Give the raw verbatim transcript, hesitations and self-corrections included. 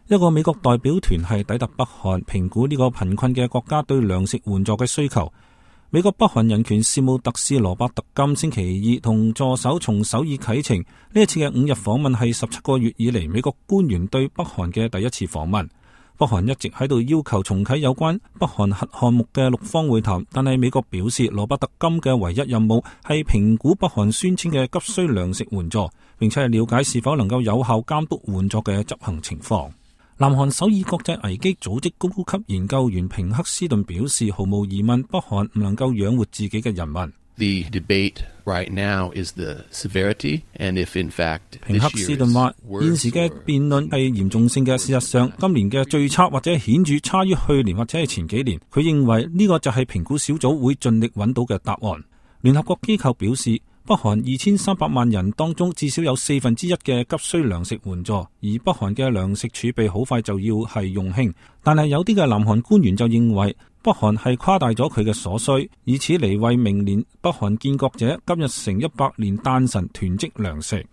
一個美國代表團係抵達北韓，評估呢個貧困嘅國家對糧食援助嘅需求。美國北韓人權事務特使羅伯特金星期二同助手從首爾啟程，呢一次嘅五日訪問係十七個月以嚟美國官員對北韓嘅第一次訪問。北韓一直喺度要求重啟有關北韓核項目嘅六方會談，但係美國表示羅伯特金嘅唯一任務係評估北韓宣稱嘅急需糧食援助，並且係了解是否能夠有效監督援助嘅執行情況。南韓首爾國際危機組織高級研究員平克斯頓表示，毫無疑問北韓唔能夠養活自己嘅人民。 The debate right now is the severity, and if in fact 平克斯頓話，現時嘅辯論係嚴重性嘅。事實上，今年嘅最差或者顯著差於去年或者係前幾年。佢認為呢個就係評估小組會盡力揾到嘅答案。聯合國機構表示，北韓二千三百萬人當中至少有四分之一嘅急需糧食援助，而北韓嘅糧食儲備好快就要係用罄。但係有啲嘅南韓官員就認為北韓係誇大咗佢嘅所需，以此嚟為明年北韓建國者今日成一百年誕辰囤積糧食。